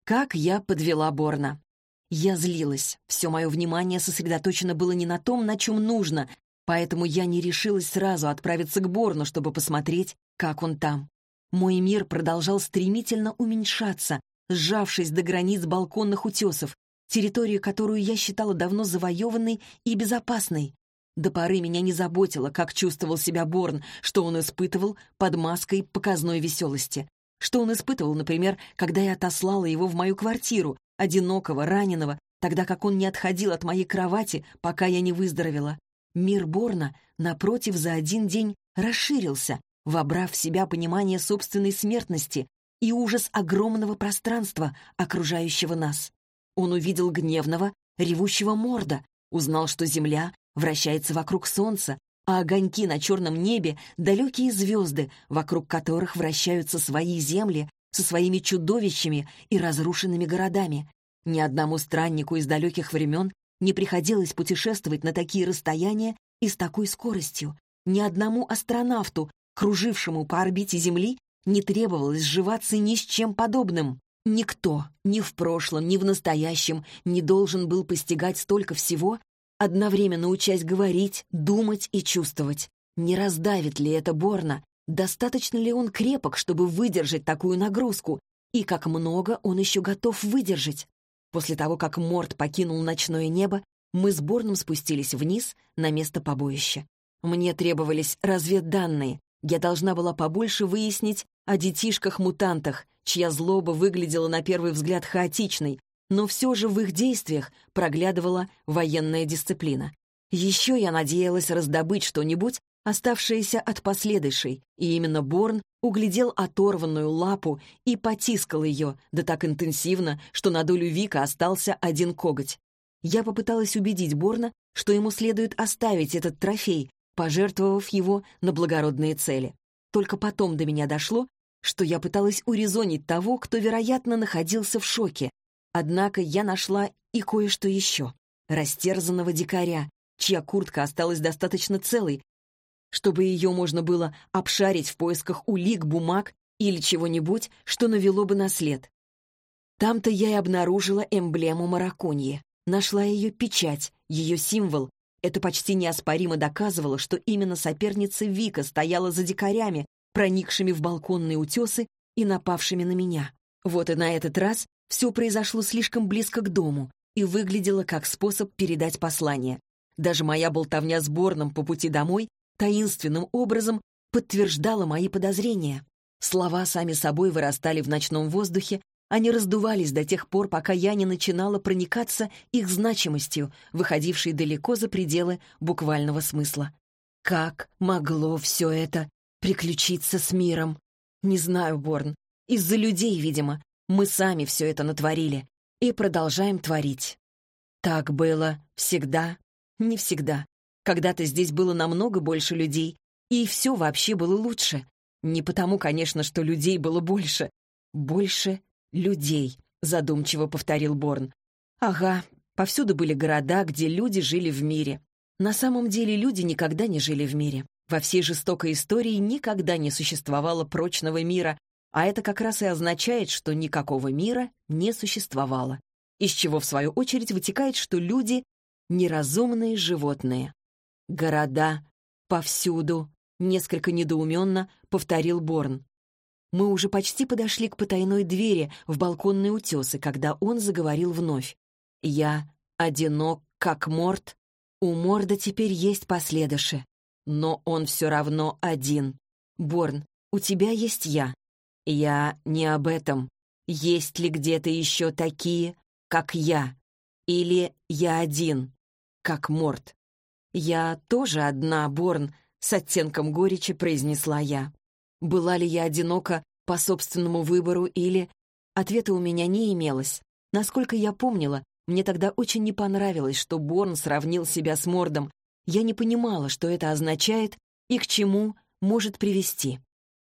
Как я подвела Борна. Я злилась. Все мое внимание сосредоточено было не на том, на чем нужно, поэтому я не решилась сразу отправиться к Борну, чтобы посмотреть, как он там. Мой мир продолжал стремительно уменьшаться, сжавшись до границ балконных утесов, территорию, которую я считала давно завоеванной и безопасной. До поры меня не заботило, как чувствовал себя Борн, что он испытывал под маской показной веселости. Что он испытывал, например, когда я отослала его в мою квартиру, одинокого, раненого, тогда как он не отходил от моей кровати, пока я не выздоровела. Мир Борна, напротив, за один день расширился, вобрав в себя понимание собственной смертности и ужас огромного пространства, окружающего нас. Он увидел гневного, ревущего Морда, узнал, что Земля вращается вокруг Солнца, а огоньки на черном небе — далекие звезды, вокруг которых вращаются свои земли со своими чудовищами и разрушенными городами. Ни одному страннику из далеких времен не приходилось путешествовать на такие расстояния и с такой скоростью. Ни одному астронавту, кружившему по орбите Земли, не требовалось сживаться ни с чем подобным. Никто, ни в прошлом, ни в настоящем, не должен был постигать столько всего, одновременно учась говорить, думать и чувствовать. Не раздавит ли это Борна? Достаточно ли он крепок, чтобы выдержать такую нагрузку? И как много он еще готов выдержать? После того, как Морд покинул ночное небо, мы с Борном спустились вниз на место побоища. Мне требовались разведданные. Я должна была побольше выяснить о детишках-мутантах, чья злоба выглядела на первый взгляд хаотичной, но все же в их действиях проглядывала военная дисциплина. Еще я надеялась раздобыть что-нибудь, оставшееся от последующей, и именно Борн углядел оторванную лапу и потискал ее, да так интенсивно, что на долю Вика остался один коготь. Я попыталась убедить Борна, что ему следует оставить этот трофей, пожертвовав его на благородные цели. Только потом до меня дошло, что я пыталась урезонить того, кто, вероятно, находился в шоке. Однако я нашла и кое-что еще. Растерзанного дикаря, чья куртка осталась достаточно целой, чтобы ее можно было обшарить в поисках улик, бумаг или чего-нибудь, что навело бы на след. Там-то я и обнаружила эмблему Мараконьи. Нашла ее печать, ее символ. Это почти неоспоримо доказывало, что именно соперница Вика стояла за дикарями, проникшими в балконные утесы и напавшими на меня. Вот и на этот раз все произошло слишком близко к дому и выглядело как способ передать послание. Даже моя болтовня с Борном по пути домой таинственным образом подтверждала мои подозрения. Слова сами собой вырастали в ночном воздухе, они раздувались до тех пор, пока я не начинала проникаться их значимостью, выходившей далеко за пределы буквального смысла. Как могло все это приключиться с миром? Не знаю, Борн. Из-за людей, видимо. Мы сами все это натворили и продолжаем творить. Так было всегда? Не всегда. Когда-то здесь было намного больше людей, и все вообще было лучше. Не потому, конечно, что людей было больше. Больше людей, задумчиво повторил Борн. Ага, повсюду были города, где люди жили в мире. На самом деле люди никогда не жили в мире. Во всей жестокой истории никогда не существовало прочного мира, а это как раз и означает, что никакого мира не существовало. Из чего, в свою очередь, вытекает, что люди — неразумные животные. «Города повсюду», — несколько недоуменно повторил Борн. Мы уже почти подошли к потайной двери в балконные утесы, когда он заговорил вновь. «Я одинок, как Морд. У Морда теперь есть последуши, но он все равно один. Борн, у тебя есть я. Я не об этом. Есть ли где-то еще такие, как я? Или я один, как Морд?» «Я тоже одна, Борн», — с оттенком горечи произнесла я. Была ли я одинока по собственному выбору или... Ответа у меня не имелось. Насколько я помнила, мне тогда очень не понравилось, что Борн сравнил себя с Мордом. Я не понимала, что это означает и к чему может привести.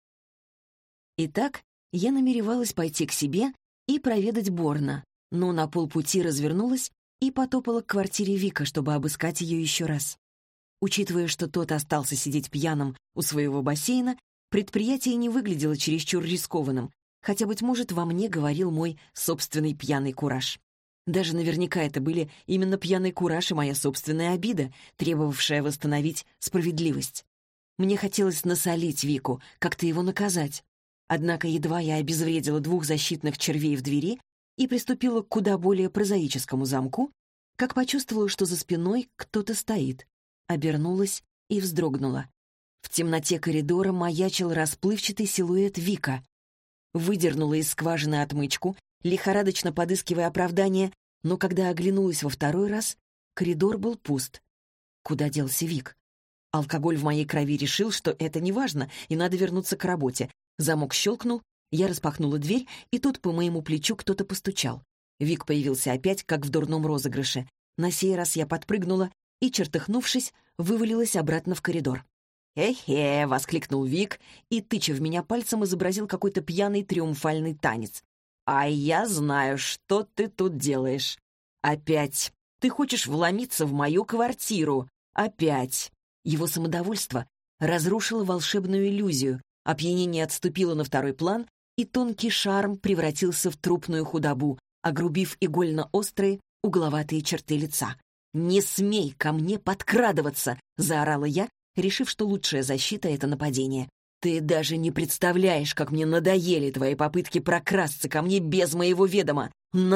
Итак, я намеревалась пойти к себе и проведать Борна, но на полпути развернулась и потопала к квартире Вика, чтобы обыскать ее еще раз. Учитывая, что тот остался сидеть пьяным у своего бассейна, предприятие не выглядело чересчур рискованным, хотя, быть может, во мне говорил мой собственный пьяный кураж. Даже наверняка это были именно пьяный кураж и моя собственная обида, требовавшая восстановить справедливость. Мне хотелось насолить Вику, как-то его наказать. Однако едва я обезвредила 2 защитных червей в двери и приступила к куда более прозаическому замку, как почувствовала, что за спиной кто-то стоит. Обернулась и вздрогнула. В темноте коридора маячил расплывчатый силуэт Вика. Выдернула из скважины отмычку, лихорадочно подыскивая оправдание, но когда оглянулась во второй раз, коридор был пуст. Куда делся Вик? Алкоголь в моей крови решил, что это не важно, и надо вернуться к работе. Замок щелкнул, я распахнула дверь, и тут по моему плечу кто-то постучал. Вик появился опять, как в дурном розыгрыше. На сей раз я подпрыгнула и, чертыхнувшись, вывалилась обратно в коридор. «Эхе!» — воскликнул Вик и, тыча в меня пальцем, изобразил какой-то пьяный триумфальный танец. «А я знаю, что ты тут делаешь. Опять. Ты хочешь вломиться в мою квартиру. Опять». Его самодовольство разрушило волшебную иллюзию, опьянение отступило на второй план, и тонкий шарм превратился в трупную худобу, огрубив игольно-острые, угловатые черты лица. «Не смей ко мне подкрадываться!» — заорала я, решив, что лучшая защита — это нападение. «Ты даже не представляешь, как мне надоели твои попытки прокрасться ко мне без моего ведома!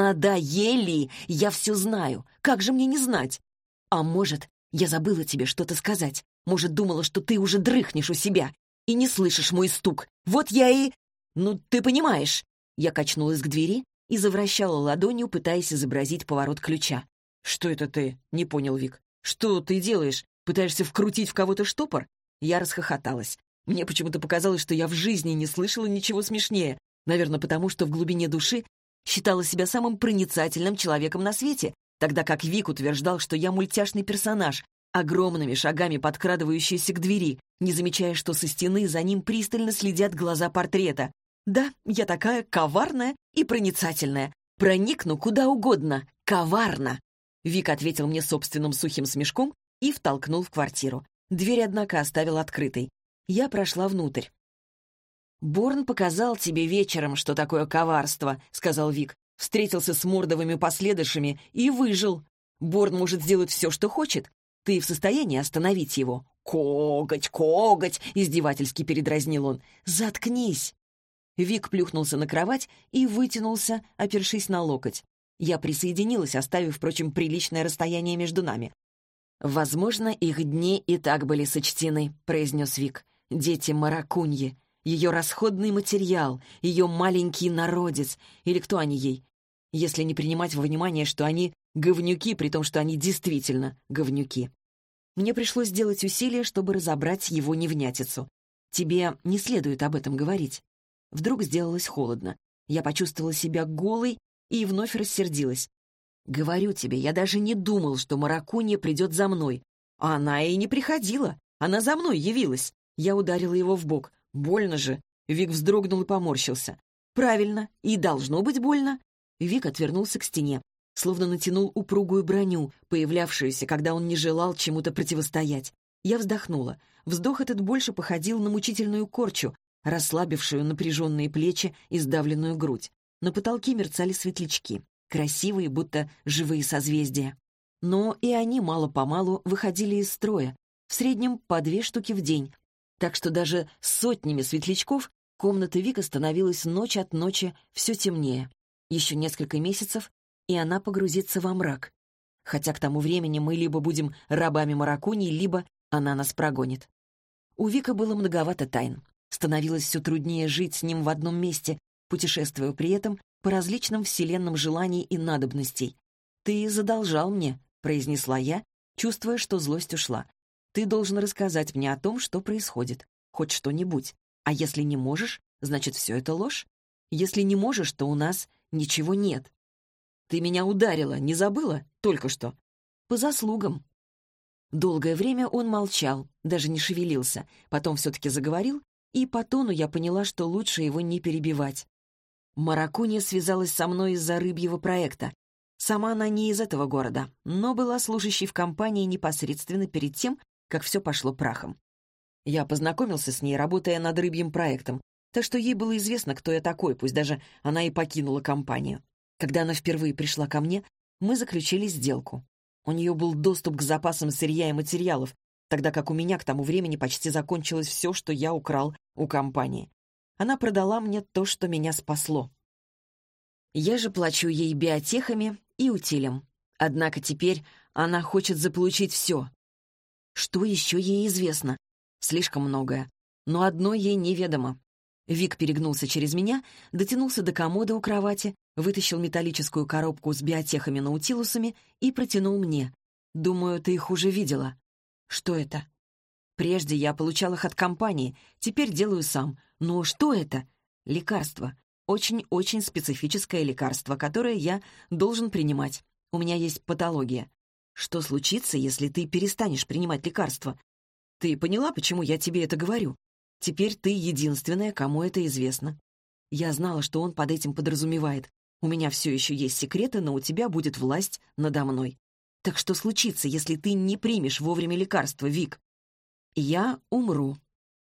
Надоели! Я все знаю! Как же мне не знать? А может, я забыла тебе что-то сказать? Может, думала, что ты уже дрыхнешь у себя и не слышишь мой стук? Вот я и... Ну, ты понимаешь!» Я качнулась к двери и завращала ладонью, пытаясь изобразить поворот ключа. «Что это ты?» — не понял Вик. «Что ты делаешь? Пытаешься вкрутить в кого-то штопор?» Я расхохоталась. Мне почему-то показалось, что я в жизни не слышала ничего смешнее. Наверное, потому что в глубине души считала себя самым проницательным человеком на свете, тогда как Вик утверждал, что я мультяшный персонаж, огромными шагами подкрадывающийся к двери, не замечая, что со стены за ним пристально следят глаза портрета. Да, я такая коварная и проницательная. Проникну куда угодно. Коварно. Вик ответил мне собственным сухим смешком и втолкнул в квартиру. Дверь, однако, оставил открытой. Я прошла внутрь. «Борн показал тебе вечером, что такое коварство», — сказал Вик. «Встретился с мордовыми последующими и выжил. Борн может сделать все, что хочет. Ты в состоянии остановить его?» «Коготь, коготь!» — издевательски передразнил он. «Заткнись!» Вик плюхнулся на кровать и вытянулся, опершись на локоть. Я присоединилась, оставив, впрочем, приличное расстояние между нами. «Возможно, их дни и так были сочтены», — произнес Вик. «Дети Маракуньи, ее расходный материал, ее маленький народец, или кто они ей? Если не принимать во внимание, что они говнюки, при том, что они действительно говнюки». Мне пришлось сделать усилие, чтобы разобрать его невнятицу. «Тебе не следует об этом говорить». Вдруг сделалось холодно. Я почувствовала себя голой и вновь рассердилась. «Говорю тебе, я даже не думал, что Маракунья придет за мной. А она и не приходила. Она за мной явилась». Я ударила его в бок. «Больно же». Вик вздрогнул и поморщился. «Правильно. И должно быть больно». Вик отвернулся к стене, словно натянул упругую броню, появлявшуюся, когда он не желал чему-то противостоять. Я вздохнула. Вздох этот больше походил на мучительную корчу, расслабившую напряженные плечи и сдавленную грудь. На потолке мерцали светлячки, красивые, будто живые созвездия. Но и они мало-помалу выходили из строя, в среднем по 2 штуки в день, так что даже с сотнями светлячков комната Вика становилась ночь от ночи все темнее. Еще несколько месяцев, и она погрузится во мрак. Хотя к тому времени мы либо будем рабами Маракуньи, либо она нас прогонит. У Вика было многовато тайн. Становилось все труднее жить с ним в одном месте, путешествуя при этом по различным вселенным желаний и надобностей. «Ты задолжал мне», — произнесла я, чувствуя, что злость ушла. «Ты должен рассказать мне о том, что происходит. Хоть что-нибудь. А если не можешь, значит, все это ложь. Если не можешь, то у нас ничего нет. Ты меня ударила, не забыла? Только что. По заслугам». Долгое время он молчал, даже не шевелился, потом все-таки заговорил, и по тону я поняла, что лучше его не перебивать. Маракунья связалась со мной из-за рыбьего проекта. Сама она не из этого города, но была служащей в компании непосредственно перед тем, как все пошло прахом. Я познакомился с ней, работая над рыбьим проектом. Так что ей было известно, кто я такой, пусть даже она и покинула компанию. Когда она впервые пришла ко мне, мы заключили сделку. У нее был доступ к запасам сырья и материалов, тогда как у меня к тому времени почти закончилось все, что я украл у компании. Она продала мне то, что меня спасло. Я же плачу ей биотехами и утилем. Однако теперь она хочет заполучить все. Что еще ей известно? Слишком многое. Но одно ей неведомо. Вик перегнулся через меня, дотянулся до комода у кровати, вытащил металлическую коробку с биотехами-наутилусами и протянул мне. «Думаю, ты их уже видела». «Что это?» «Прежде я получал их от компании, теперь делаю сам. Но что это?» «Лекарство. Очень-очень специфическое лекарство, которое я должен принимать. У меня есть патология. Что случится, если ты перестанешь принимать лекарства? Ты поняла, почему я тебе это говорю? Теперь ты единственная, кому это известно». Я знала, что он под этим подразумевает. У меня все еще есть секреты, но у тебя будет власть надо мной. Так что случится, если ты не примешь вовремя лекарства, Вик? Я умру.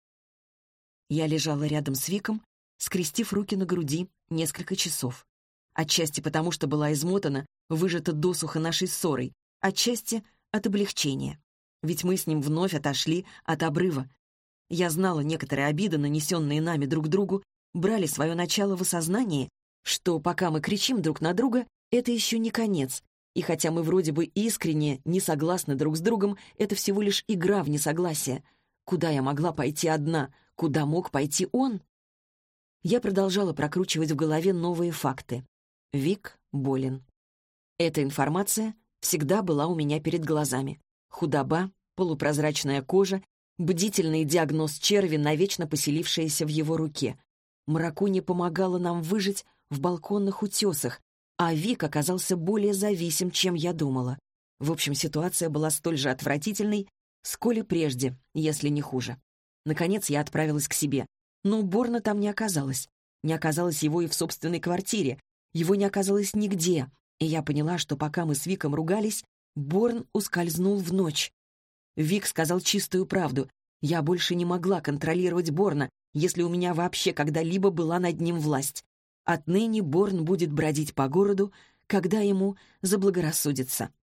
Я лежала рядом с Виком, скрестив руки на груди несколько часов. Отчасти потому, что была измотана, выжата досуха нашей ссорой, отчасти от облегчения. Ведь мы с ним вновь отошли от обрыва. Я знала, некоторые обиды, нанесенные нами друг другу, брали свое начало в осознании, что пока мы кричим друг на друга, это еще не конец. И хотя мы вроде бы искренне не согласны друг с другом, это всего лишь игра в несогласие. Куда я могла пойти одна? Куда мог пойти он? Я продолжала прокручивать в голове новые факты. Вик болен. Эта информация всегда была у меня перед глазами. Худоба, полупрозрачная кожа, бдительный диагноз черви, навечно поселившаяся в его руке. Маракуни помогала нам выжить в балконных утесах, а Вик оказался более зависим, чем я думала. В общем, ситуация была столь же отвратительной, сколь и прежде, если не хуже. Наконец я отправилась к себе. Но Борна там не оказалось. Не оказалось его и в собственной квартире. Его не оказалось нигде. И я поняла, что пока мы с Виком ругались, Борн ускользнул в ночь. Вик сказал чистую правду. Я больше не могла контролировать Борна, если у меня вообще когда-либо была над ним власть. Отныне Борн будет бродить по городу, когда ему заблагорассудится.